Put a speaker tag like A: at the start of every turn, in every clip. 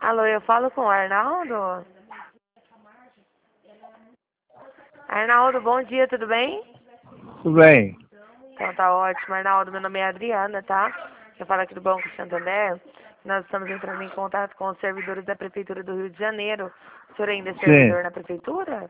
A: Alô, eu falo com o Arnaldo? Arnaldo, bom dia, tudo bem?
B: Tudo bem.
A: Então tá ótimo, Arnaldo. Meu nome é Adriana, tá? Eu falo aqui do Banco Santander. Nós estamos entrando em contato com os servidores da Prefeitura do Rio de Janeiro. O senhor ainda é
B: Sim.
A: servidor na Prefeitura?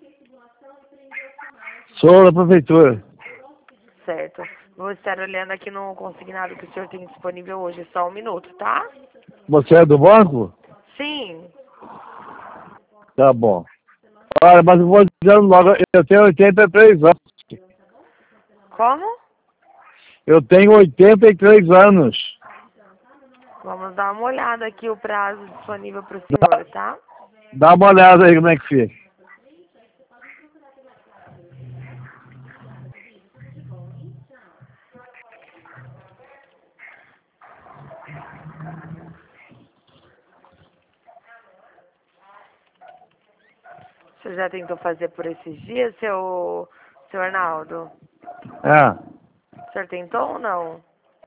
B: Sou da prefeitura.
A: Certo. Vou estar olhando aqui no consignado que o senhor tem disponível hoje. Só um minuto, tá?
B: Você é do banco?
A: Sim.
B: Tá bom. Olha, mas eu vou dizendo logo, eu tenho 83 anos.
A: Como?
B: Eu tenho 83 anos.
A: Vamos dar uma olhada aqui o prazo disponível para o senhor, tá?
B: Dá uma olhada aí como é que fica.
A: O senhor já tentou fazer por esses dias, seu Arnaldo?
B: Ah,
A: O senhor tentou ou não?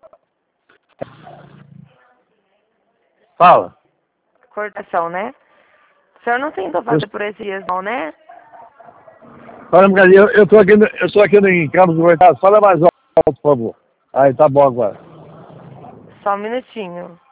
B: fala.
A: Cortação, né? O senhor não tentou
B: Eu,
A: fazer por esses dias, não, né?
B: fala um bocadinho, eu estou aqui em Campos do Goitacazes. Fala mais alto, por favor. Aí, tá bom agora.
A: Só um minutinho.